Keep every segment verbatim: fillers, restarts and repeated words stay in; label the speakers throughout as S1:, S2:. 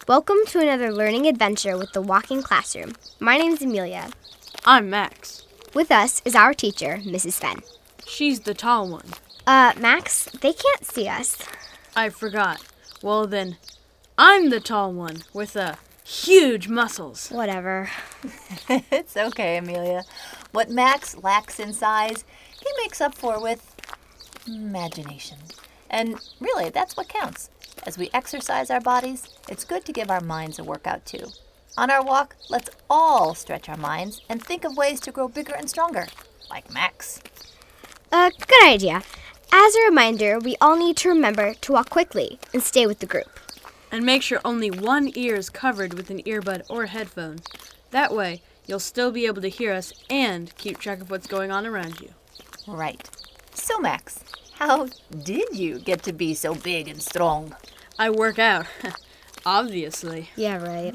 S1: Welcome to another learning adventure with the Walking Classroom. My name is Amelia.
S2: I'm Max.
S1: With us is our teacher, Missus Fenn.
S2: She's the tall one.
S1: Uh, Max, they can't see us.
S2: I forgot. Well then, I'm the tall one with the huge muscles.
S1: Whatever.
S3: It's okay, Amelia. What Max lacks in size, he makes up for with imagination. And really, that's what counts. As we exercise our bodies, it's good to give our minds a workout too. On our walk, let's all stretch our minds and think of ways to grow bigger and stronger, like Max.
S1: Uh, good idea. As a reminder, we all need to remember to walk quickly and stay with the group.
S2: And make sure only one ear is covered with an earbud or headphone. That way, you'll still be able to hear us and keep track of what's going on around you.
S3: Right. So, Max, how did you get to be so big and strong?
S2: I work out. Obviously.
S1: Yeah, right.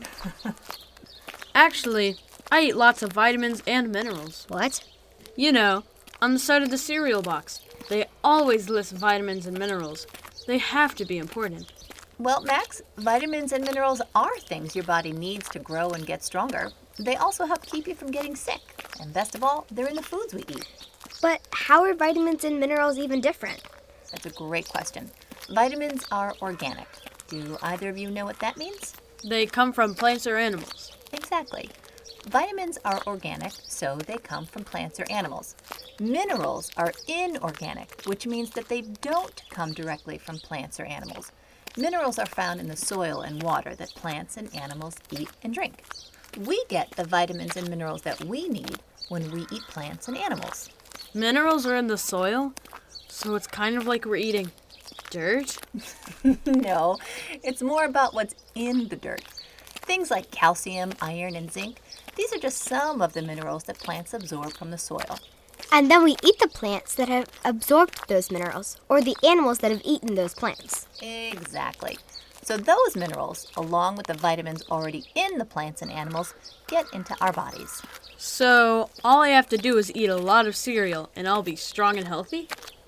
S2: Actually, I eat lots of vitamins and minerals.
S1: What?
S2: You know, on the side of the cereal box, they always list vitamins and minerals. They have to be important.
S3: Well, Max, vitamins and minerals are things your body needs to grow and get stronger. They also help keep you from getting sick. And best of all, they're in the foods we eat.
S1: But how are vitamins and minerals even different?
S3: That's a great question. Vitamins are organic. Do either of you know what that means?
S2: They come from plants or animals.
S3: Exactly. Vitamins are organic, so they come from plants or animals. Minerals are inorganic, which means that they don't come directly from plants or animals. Minerals are found in the soil and water that plants and animals eat and drink. We get the vitamins and minerals that we need when we eat plants and animals.
S2: Minerals are in the soil, so it's kind of like we're eating dirt?
S3: No, it's more about what's in the dirt. Things like calcium, iron, and zinc, these are just some of the minerals that plants absorb from the soil.
S1: And then we eat the plants that have absorbed those minerals, or the animals that have eaten those plants.
S3: Exactly. So those minerals, along with the vitamins already in the plants and animals, get into our bodies.
S2: So all I have to do is eat a lot of cereal and I'll be strong and healthy?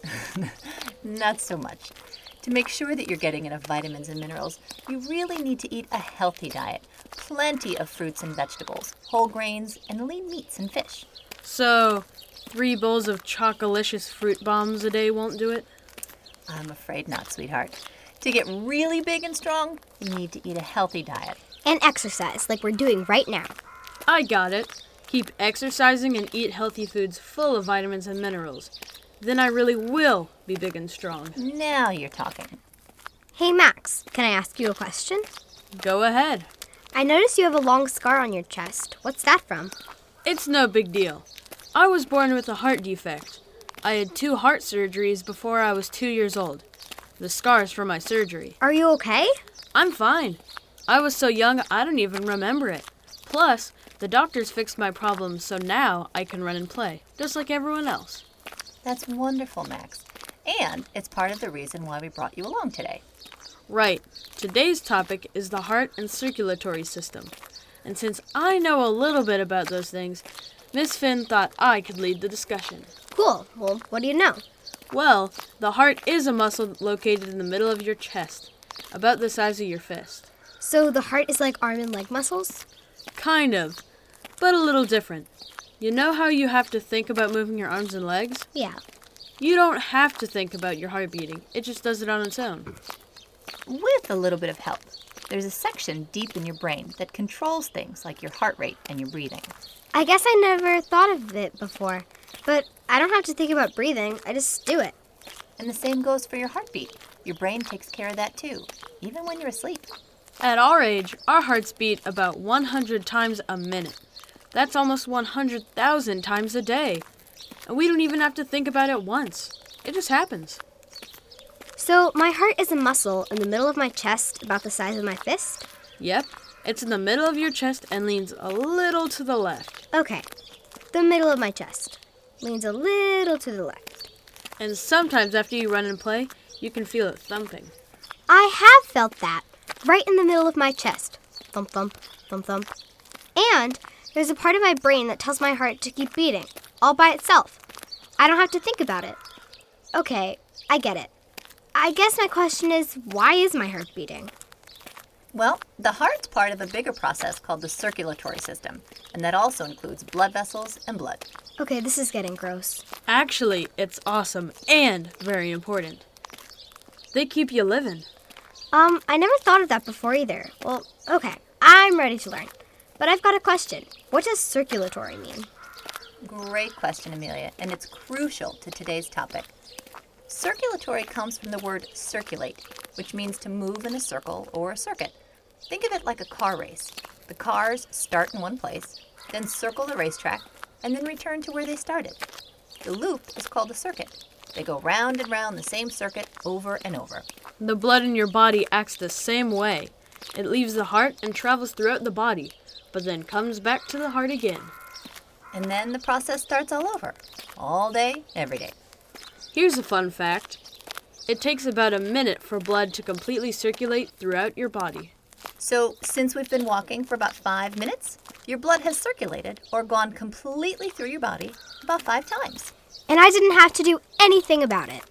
S3: Not so much. To make sure that you're getting enough vitamins and minerals, you really need to eat a healthy diet. Plenty of fruits and vegetables, whole grains, and lean meats and fish.
S2: So, three bowls of chocolicious fruit bombs a day won't do it?
S3: I'm afraid not, sweetheart. To get really big and strong, you need to eat a healthy diet.
S1: And exercise, like we're doing right now.
S2: I got it. Keep exercising and eat healthy foods full of vitamins and minerals. Then I really will be big and strong.
S3: Now you're talking.
S1: Hey, Max, can I ask you a question?
S2: Go ahead.
S1: I notice you have a long scar on your chest. What's that from?
S2: It's no big deal. I was born with a heart defect. I had two heart surgeries before I was two years old. The scar's from my surgery.
S1: Are you okay?
S2: I'm fine. I was so young I don't even remember it. Plus, the doctors fixed my problem so now I can run and play, just like everyone else.
S3: That's wonderful, Max. And it's part of the reason why we brought you along today.
S2: Right. Today's topic is the heart and circulatory system. And since I know a little bit about those things, Miss Finn thought I could lead the discussion.
S1: Cool. Well, what do you know?
S2: Well, the heart is a muscle located in the middle of your chest, about the size of your fist.
S1: So the heart is like arm and leg muscles?
S2: Kind of, but a little different. You know how you have to think about moving your arms and legs?
S1: Yeah.
S2: You don't have to think about your heart beating. It just does it on its own.
S3: With a little bit of help. There's a section deep in your brain that controls things like your heart rate and your breathing.
S1: I guess I never thought of it before, but I don't have to think about breathing. I just do it.
S3: And the same goes for your heartbeat. Your brain takes care of that too, even when you're asleep.
S2: At our age, our hearts beat about one hundred times a minute. That's almost one hundred thousand times a day. And we don't even have to think about it once. It just happens.
S1: So my heart is a muscle in the middle of my chest about the size of my fist?
S2: Yep. It's in the middle of your chest and leans a little to the left.
S1: Okay. The middle of my chest. Leans a little to the left.
S2: And sometimes after you run and play, you can feel it thumping.
S1: I have felt that. Right in the middle of my chest. Thump, thump, thump, thump. And there's a part of my brain that tells my heart to keep beating, all by itself. I don't have to think about it. Okay, I get it. I guess my question is, why is my heart beating?
S3: Well, the heart's part of a bigger process called the circulatory system, and that also includes blood vessels and blood.
S1: Okay, this is getting gross.
S2: Actually, it's awesome and very important. They keep you living.
S1: Um, I never thought of that before either. Well, okay, I'm ready to learn. But I've got a question. What does circulatory mean?
S3: Great question, Amelia, and it's crucial to today's topic. Circulatory comes from the word circulate, which means to move in a circle or a circuit. Think of it like a car race. The cars start in one place, then circle the racetrack, and then return to where they started. The loop is called a circuit. They go round and round the same circuit over and over.
S2: The blood in your body acts the same way. It leaves the heart and travels throughout the body, but then comes back to the heart again.
S3: And then the process starts all over, all day, every day.
S2: Here's a fun fact. It takes about a minute for blood to completely circulate throughout your body.
S3: So, since we've been walking for about five minutes, your blood has circulated or gone completely through your body about five times.
S1: And I didn't have to do anything about it.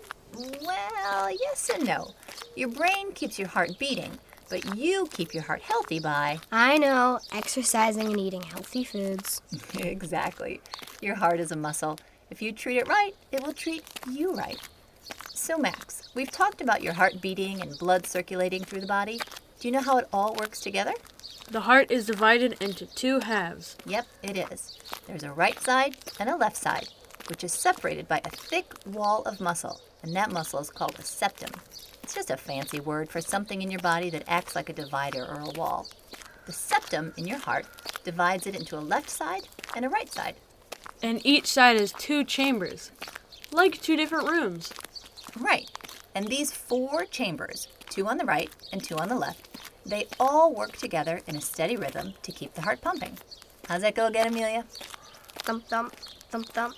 S3: Well, yes and no. Your brain keeps your heart beating, but you keep your heart healthy by...
S1: I know, exercising and eating healthy foods.
S3: Exactly. Your heart is a muscle. If you treat it right, it will treat you right. So, Max, we've talked about your heart beating and blood circulating through the body. Do you know how it all works together?
S2: The heart is divided into two halves.
S3: Yep, it is. There's a right side and a left side, which is separated by a thick wall of muscle, and that muscle is called a septum. It's just a fancy word for something in your body that acts like a divider or a wall. The septum in your heart divides it into a left side and a right side.
S2: And each side has two chambers, like two different rooms.
S3: Right. And these four chambers, two on the right and two on the left, they all work together in a steady rhythm to keep the heart pumping. How's that go again, Amelia?
S1: Thump, thump, thump, thump.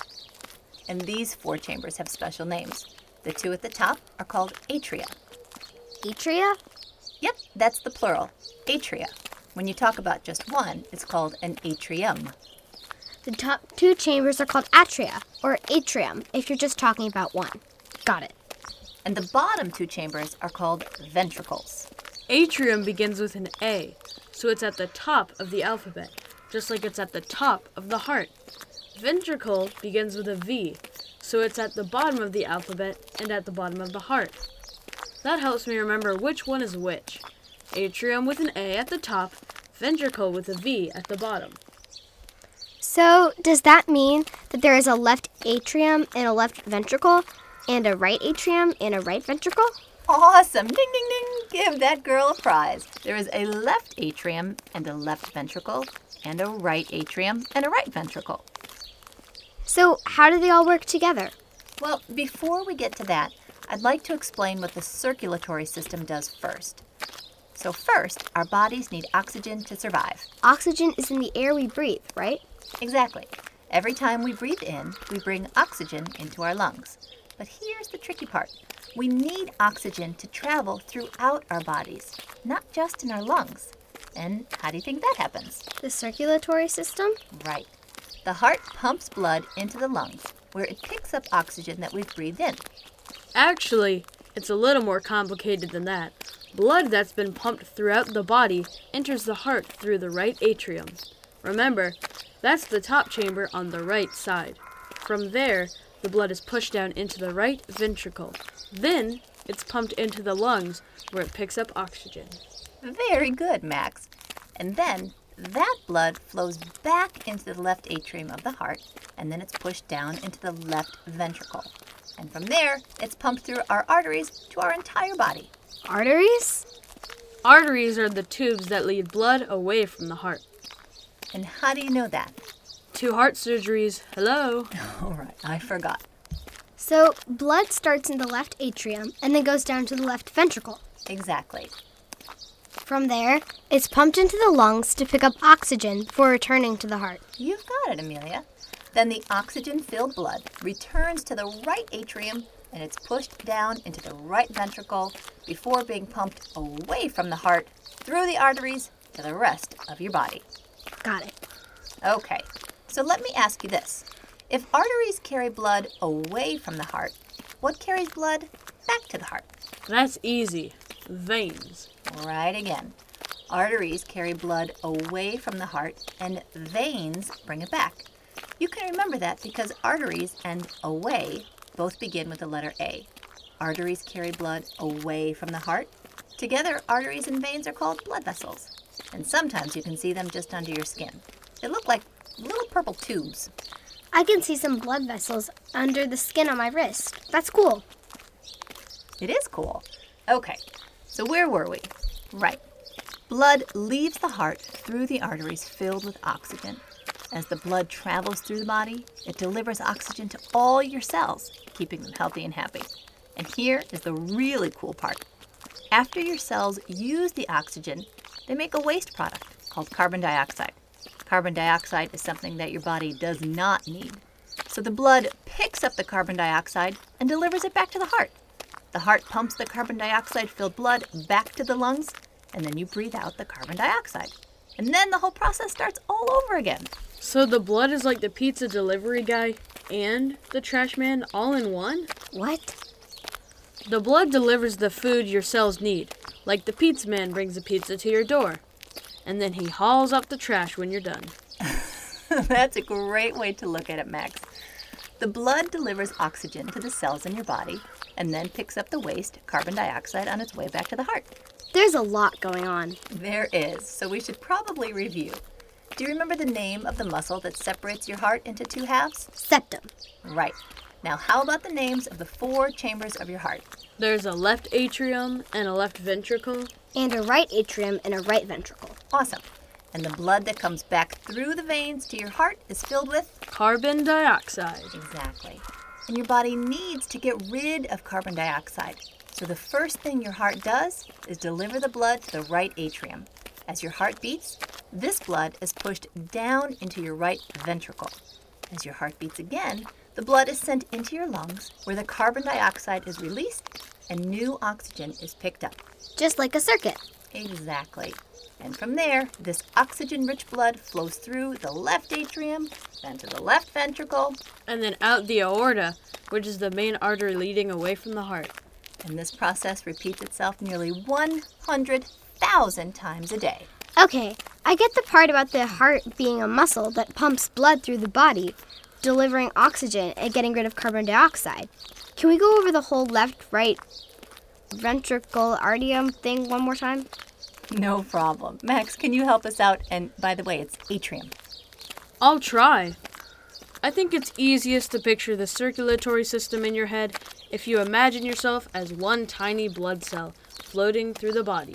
S3: And these four chambers have special names. The two at the top are called atria.
S1: Atria?
S3: Yep, that's the plural, atria. When you talk about just one, it's called an atrium.
S1: The top two chambers are called atria, or atrium, if you're just talking about one. Got it.
S3: And the bottom two chambers are called ventricles.
S2: Atrium begins with an A, so it's at the top of the alphabet, just like it's at the top of the heart. Ventricle begins with a V, so it's at the bottom of the alphabet and at the bottom of the heart. That helps me remember which one is which. Atrium with an A at the top, ventricle with a V at the bottom.
S1: So, does that mean that there is a left atrium and a left ventricle, and a right atrium and a right ventricle?
S3: Awesome! Ding, ding, ding! Give that girl a prize. There is a left atrium and a left ventricle, and a right atrium and a right ventricle.
S1: So, how do they all work together?
S3: Well, before we get to that, I'd like to explain what the circulatory system does first. So first, our bodies need oxygen to survive.
S1: Oxygen is in the air we breathe, right?
S3: Exactly. Every time we breathe in, we bring oxygen into our lungs. But here's the tricky part. We need oxygen to travel throughout our bodies, not just in our lungs. And how do you think that happens?
S1: The circulatory system?
S3: Right. The heart pumps blood into the lungs, where it picks up oxygen that we've breathed in.
S2: Actually, it's a little more complicated than that. Blood that's been pumped throughout the body enters the heart through the right atrium. Remember, that's the top chamber on the right side. From there, the blood is pushed down into the right ventricle. Then, it's pumped into the lungs, where it picks up oxygen.
S3: Very good, Max. And then, that blood flows back into the left atrium of the heart, and then it's pushed down into the left ventricle. And from there, it's pumped through our arteries to our entire body.
S1: Arteries?
S2: Arteries are the tubes that lead blood away from the heart.
S3: And how do you know that?
S2: Two heart surgeries, hello.
S3: All right, I forgot.
S1: So, blood starts in the left atrium and then goes down to the left ventricle.
S3: Exactly.
S1: From there, it's pumped into the lungs to pick up oxygen before returning to the heart.
S3: You've got it, Amelia. Then the oxygen-filled blood returns to the right atrium and it's pushed down into the right ventricle before being pumped away from the heart through the arteries to the rest of your body.
S1: Got it.
S3: Okay, so let me ask you this. If arteries carry blood away from the heart, what carries blood back to the heart?
S2: That's easy. Veins.
S3: Right again. Arteries carry blood away from the heart, and veins bring it back. You can remember that because arteries and away both begin with the letter A. Arteries carry blood away from the heart. Together, arteries and veins are called blood vessels. And sometimes you can see them just under your skin. They look like little purple tubes.
S1: I can see some blood vessels under the skin on my wrist. That's cool.
S3: It is cool. Okay, so where were we? Right. Blood leaves the heart through the arteries filled with oxygen. As the blood travels through the body, it delivers oxygen to all your cells, keeping them healthy and happy. And here is the really cool part. After your cells use the oxygen, they make a waste product called carbon dioxide. Carbon dioxide is something that your body does not need. So the blood picks up the carbon dioxide and delivers it back to the heart. The heart pumps the carbon dioxide-filled blood back to the lungs, and then you breathe out the carbon dioxide. And then the whole process starts all over again.
S2: So the blood is like the pizza delivery guy and the trash man all in one?
S1: What?
S2: The blood delivers the food your cells need, like the pizza man brings a pizza to your door. And then he hauls up the trash when you're done.
S3: That's a great way to look at it, Max. The blood delivers oxygen to the cells in your body and then picks up the waste, carbon dioxide, on its way back to the heart.
S1: There's a lot going on.
S3: There is, so we should probably review. Do you remember the name of the muscle that separates your heart into two halves?
S1: Septum.
S3: Right. Now, how about the names of the four chambers of your heart?
S2: There's a left atrium and a left ventricle.
S1: And a right atrium and a right ventricle.
S3: Awesome. And the blood that comes back through the veins to your heart is filled with?
S2: Carbon dioxide.
S3: Exactly. And your body needs to get rid of carbon dioxide. So the first thing your heart does is deliver the blood to the right atrium. As your heart beats, this blood is pushed down into your right ventricle. As your heart beats again, the blood is sent into your lungs, where the carbon dioxide is released and new oxygen is picked up.
S1: Just like a circuit.
S3: Exactly. And from there, this oxygen-rich blood flows through the left atrium, then to the left ventricle,
S2: And then out the aorta, which is the main artery leading away from the heart.
S3: and this process repeats itself nearly one hundred thousand times a day.
S1: Okay, I get the part about the heart being a muscle that pumps blood through the body, delivering oxygen and getting rid of carbon dioxide. Can we go over the whole left-right ventricle arterium thing one more time?
S3: No problem. Max, can you help us out? And by the way, it's atrium.
S2: I'll try. I think it's easiest to picture the circulatory system in your head if you imagine yourself as one tiny blood cell floating through the body.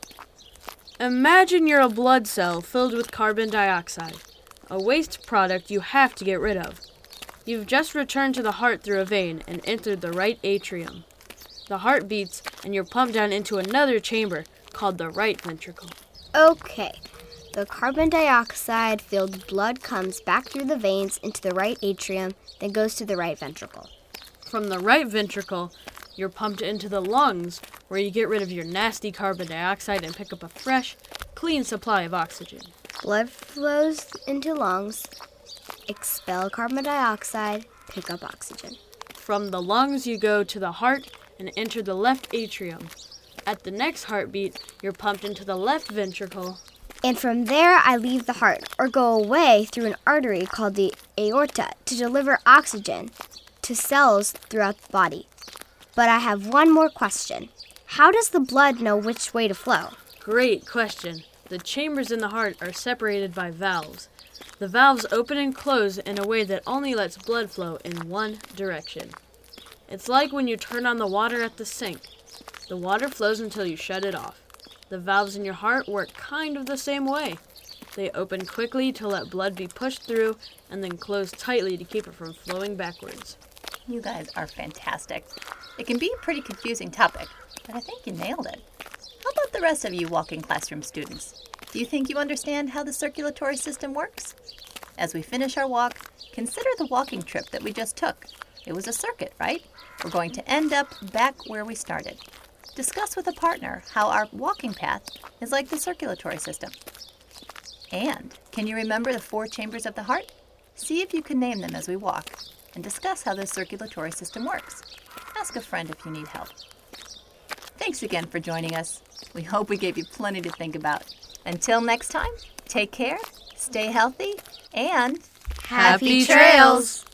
S2: Imagine you're a blood cell filled with carbon dioxide, a waste product you have to get rid of. You've just returned to the heart through a vein and entered the right atrium. The heart beats and you're pumped down into another chamber called the right ventricle.
S1: Okay, the carbon dioxide-filled blood comes back through the veins into the right atrium, then goes to the right ventricle.
S2: From the right ventricle, you're pumped into the lungs, where you get rid of your nasty carbon dioxide and pick up a fresh, clean supply of oxygen.
S1: Blood flows into lungs, expel carbon dioxide, pick up oxygen.
S2: From the lungs, you go to the heart and enter the left atrium. At the next heartbeat, you're pumped into the left ventricle.
S1: And from there, I leave the heart, or go away through an artery called the aorta to deliver oxygen to cells throughout the body. But I have one more question. How does the blood know which way to flow?
S2: Great question. The chambers in the heart are separated by valves. The valves open and close in a way that only lets blood flow in one direction. It's like when you turn on the water at the sink. The water flows until you shut it off. The valves in your heart work kind of the same way. They open quickly to let blood be pushed through and then close tightly to keep it from flowing backwards.
S3: You guys are fantastic. It can be a pretty confusing topic, but I think you nailed it. How about the rest of you walking classroom students? Do you think you understand how the circulatory system works? As we finish our walk, consider the walking trip that we just took. It was a circuit, right? We're going to end up back where we started. Discuss with a partner how our walking path is like the circulatory system. And can you remember the four chambers of the heart? See if you can name them as we walk, and discuss how the circulatory system works. Ask a friend if you need help. Thanks again for joining us. We hope we gave you plenty to think about. Until next time, take care, stay healthy, and
S2: Happy trails!